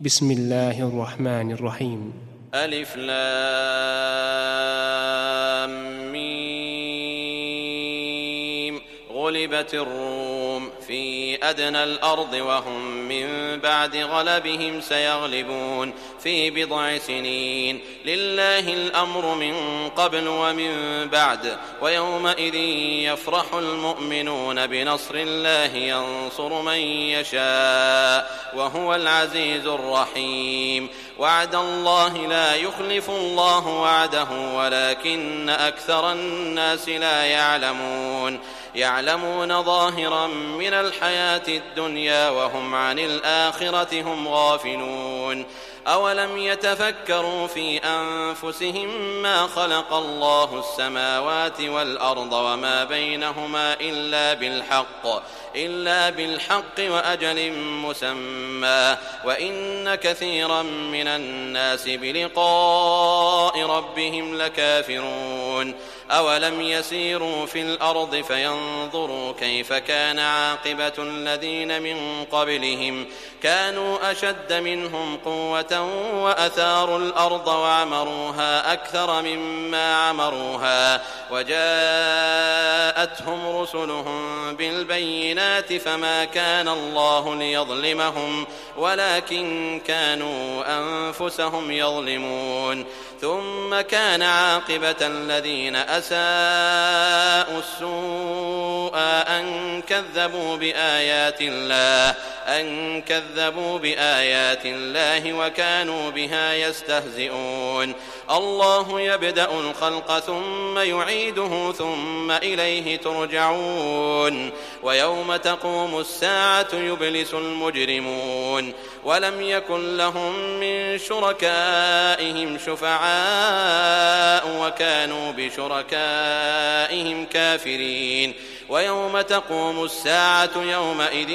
بسم الله الرحمن الرحيم. ألف لام ميم. غلبت الروم في أدنى الأرض وهم من بعد غلبهم سيغلبون في بضع سنين. لله الأمر من قبل ومن بعد، ويومئذ يفرح المؤمنون بنصر الله ينصر من يشاء وهو العزيز الرحيم. وعد الله لا يخلف الله وعده ولكن أكثر الناس لا يعلمون ظاهرا من الحياة الدنيا وهم عن الآخرة هم غافلون. أولم يتفكروا في أنفسهم ما خلق الله السماوات والأرض وما بينهما إلا بالحق وأجل مسمى، وإن كثيرا من الناس بلقاء ربهم لكافرون. أولم يسيروا في الأرض فينظروا كيف كان عاقبة الذين من قبلهم، كانوا أشد منهم قوة وأثاروا الأرض وعمروها أكثر مما عمروها، وجاءتهم رسلهم بالبينات فما كان الله ليظلمهم ولكن كانوا أنفسهم يظلمون. ثم كان عاقبة الذين أساءوا السوء أن كذبوا بآيات الله وكانوا بها يستهزئون. الله يبدأ الخلق ثم يعيده ثم إليه ترجعون. ويوم تقوم الساعة يبلس المجرمون ولم يكن لهم من شركائهم شفعاء وكانوا بشركائهم كافرين. ويوم تقوم الساعة يومئذ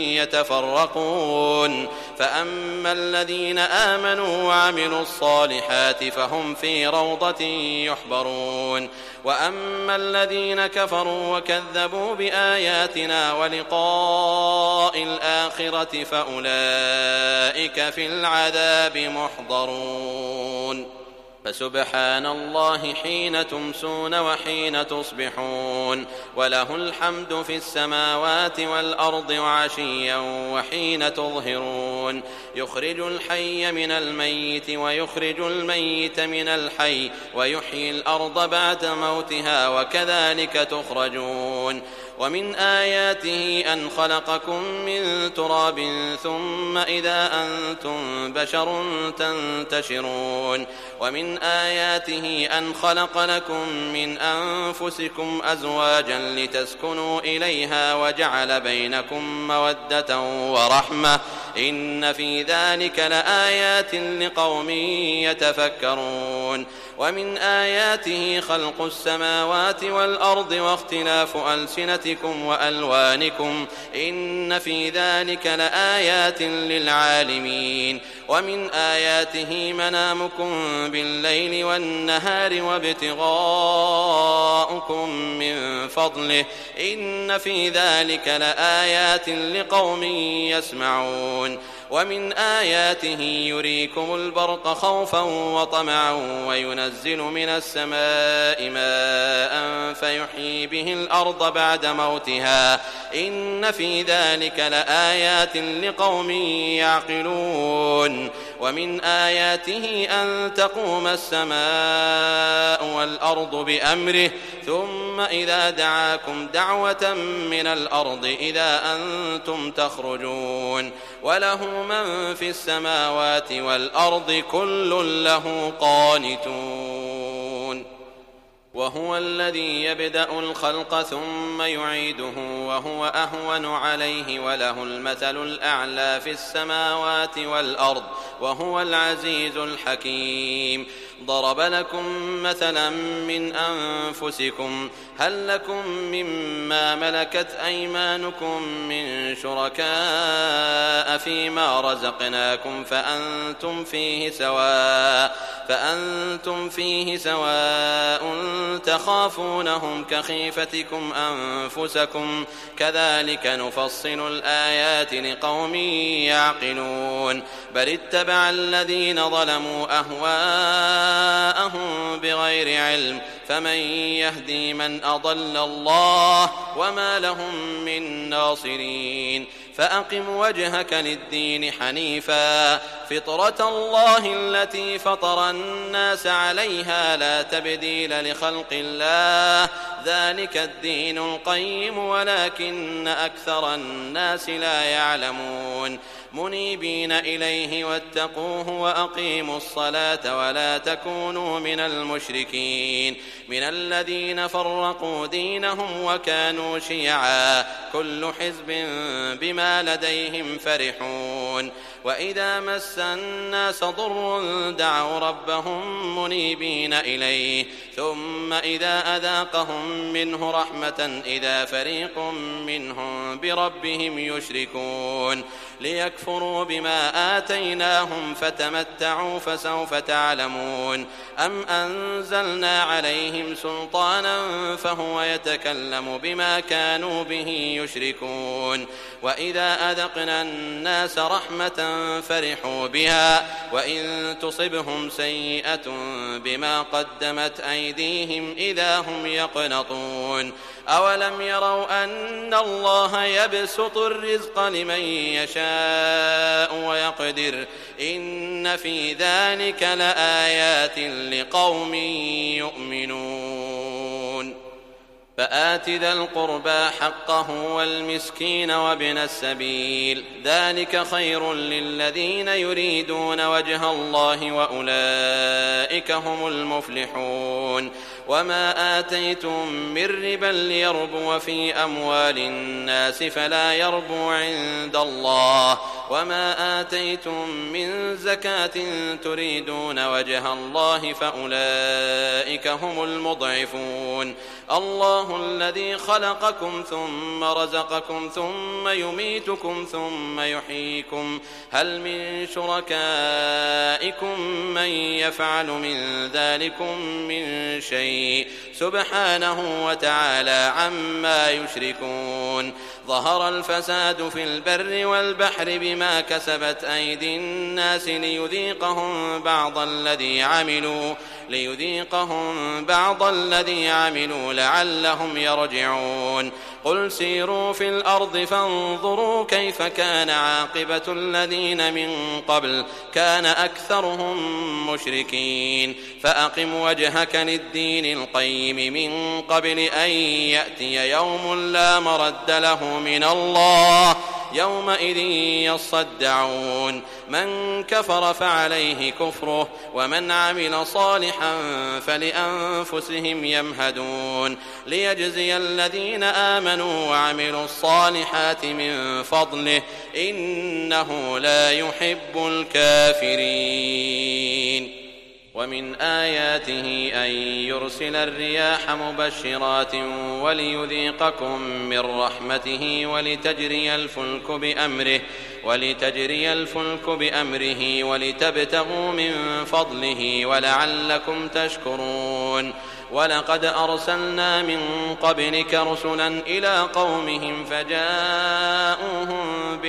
يتفرقون، فأما الذين آمنوا وعملوا الصالحات فهم في روضة يحبرون، وأما الذين كفروا وكذبوا بآياتنا ولقاء الآخرة فأولئك في العذاب محضرون. فسبحان الله حين تمسون وحين تصبحون، وله الحمد في السماوات والأرض وعشيا وحين تظهرون. يخرج الحي من الميت ويخرج الميت من الحي ويحيي الأرض بعد موتها وكذلك تخرجون. ومن آياته أن خلقكم من تراب ثم إذا أنتم بشر تنتشرون. ومن آياته أن خلق لكم من أنفسكم أزواجا لتسكنوا إليها وجعل بينكم مودة ورحمة، إن في ذلك لآيات لقوم يتفكرون. ومن آياته خلق السماوات والأرض واختلاف ألسنتكم وألوانكم، إن في ذلك لآيات للعالمين. ومن آياته منامكم بالليل والنهار وابتغاؤكم من فضله، إن في ذلك لآيات لقوم يسمعون. ومن آياته يريكم البرق خوفا وطمعا وينزل من السماء ماء فيحيي به الأرض بعد موتها، إن في ذلك لآيات لقوم يعقلون. ومن آياته أن تقوم السماء والأرض بأمره، ثم إذا دعاكم دعوة من الأرض إذا أنتم تخرجون. وله من في السماوات والأرض كل له قانتون. وهو الذي يبدأ الخلق ثم يعيده وهو أهون عليه وله المثل الأعلى في السماوات والأرض وهو العزيز الحكيم. ضرب لكم مثلا من أنفسكم، هل لكم مما ملكت أيمانكم من شركاء فيما رزقناكم فأنتم فيه سواء تخافونهم كخيفتكم أنفسكم، كذلك نفصل الآيات لقوم يعقلون. بل اتبع واتبع الذين ظلموا أهواءهم بغير علم فمن يهدي من أضل الله وما لهم من ناصرين فأقم وجهك للدين حنيفا فطرة الله التي فطر الناس عليها لا تبديل لخلق الله ذلك الدين القيم ولكن أكثر الناس لا يعلمون منيبين إليه واتقوه وأقيموا الصلاة ولا تكونوا من المشركين من الذين فرقوا دينهم وكانوا شيعا كل حزب بما لديهم فرحون وإذا مس الناس ضر دعوا ربهم منيبين إليه ثم إذا أذاقهم منه رحمة إذا فريق منهم بربهم يشركون ليكفروا بما آتيناهم فتمتعوا فسوف تعلمون أم أنزلنا عليهم سلطانا فهو يتكلم بما كانوا به يشركون وإذا أذقنا الناس رحمة فرحوا بها وإن تصبهم سيئة بما قدمت أيديهم إذا هم يقنطون أولم يروا أن الله يبسط الرزق لمن يشاء ويقدر إن في ذلك لآيات لقوم يؤمنون فآت ذا القربى حقه والمسكين وابن السبيل ذلك خير للذين يريدون وجه الله وأولئك هم المفلحون وما آتيتم من ربا ليربو في أموال الناس فلا يربو عند الله وما آتيتم من زكاة تريدون وجه الله فأولئك هم المضعفون الله الذي خلقكم ثم رزقكم ثم يميتكم ثم يحييكم هل من شركائكم من يفعل من ذلكم من شيء سبحانه وتعالى عما يشركون ظهر الفساد في البر والبحر بما كسبت أيدي الناس ليذيقهم بعض الذي عملوا لعلهم يرجعون قل سيروا في الأرض فانظروا كيف كان عاقبة الذين من قبل كان أكثرهم مشركين فأقم وجهك للدين القيم من قبل أن يأتي يوم لا مرد له من الله يومئذ يصدعون من كفر فعليه كفره ومن عمل صالحا فلأنفسهم يمهدون ليجزي الذين آمنوا وعملوا الصالحات من فضله إنه لا يحب الكافرين ومن آياته أن يرسل الرياح مبشرات وليذيقكم من رحمته ولتجري الفلك بأمره ولتبتغوا من فضله ولعلكم تشكرون ولقد أرسلنا من قبلك رسلا إلى قومهم فجاءوهم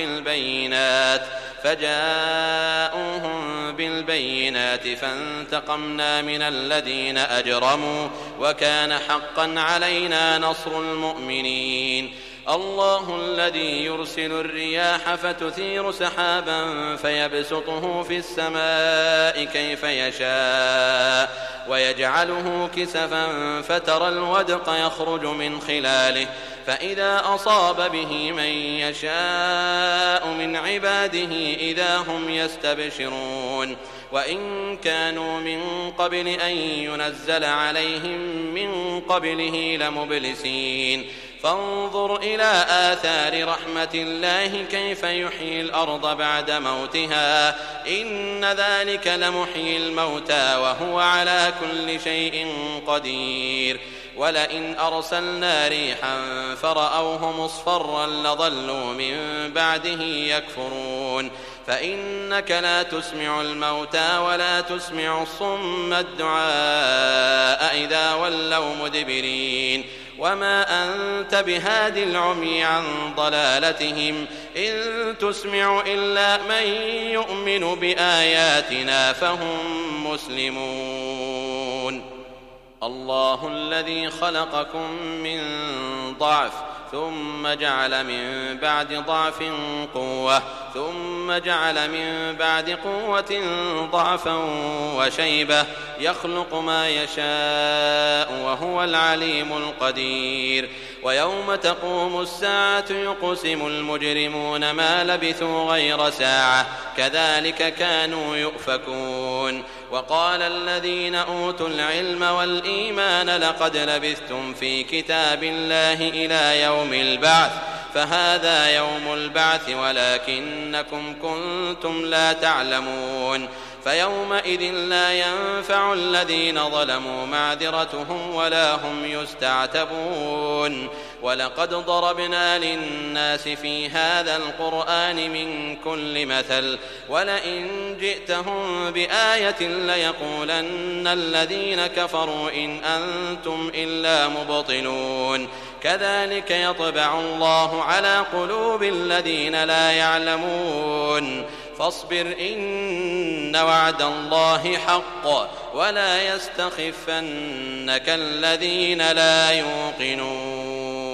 بالبينات فانتقمنا من الذين أجرموا وكان حقا علينا نصر المؤمنين الله الذي يرسل الرياح فتثير سحابا فيبسطه في السماء كيف يشاء ويجعله كسفا فترى الودق يخرج من خلاله فإذا أصاب به من يشاء من عباده إذا هم يستبشرون وإن كانوا من قبل أن ينزل عليهم من قبله لمبلسين فانظر إلى آثار رحمة الله كيف يحيي الأرض بعد موتها إن ذلك لمحيي الموتى وهو على كل شيء قدير ولئن أرسلنا ريحا فرأوه مصفرا لظلوا من بعده يكفرون فإنك لا تسمع الموتى ولا تسمع الصم الدعاء إذا ولوا مدبرين وما أنت بهاد العمي عن ضلالتهم إن تسمع إلا من يؤمن بآياتنا فهم مسلمون. الله الذي خلقكم من ضعف ثم جعل من بعد ضعف قوة ثم جعل من بعد قوة ضعفا وشيبة يخلق ما يشاء وهو العليم القدير. ويوم تقوم الساعة يقسم المجرمون ما لبثوا غير ساعة كذلك كانوا يؤفكون. وقال الذين أوتوا العلم والإيمان لقد لبثتم في كتاب الله إلى يوم البعث فهذا يوم البعث ولكنكم كنتم لا تعلمون. فيومئذ لا ينفع الذين ظلموا معذرتهم ولا هم يستعتبون. ولقد ضربنا للناس في هذا القرآن من كل مثل ولئن جئتهم بآية ليقولن الذين كفروا إن أنتم إلا مبطلون. كذلك يطبع الله على قلوب الذين لا يعلمون. فاصبر إن وعد الله حق ولا يستخفنك الذين لا يوقنون.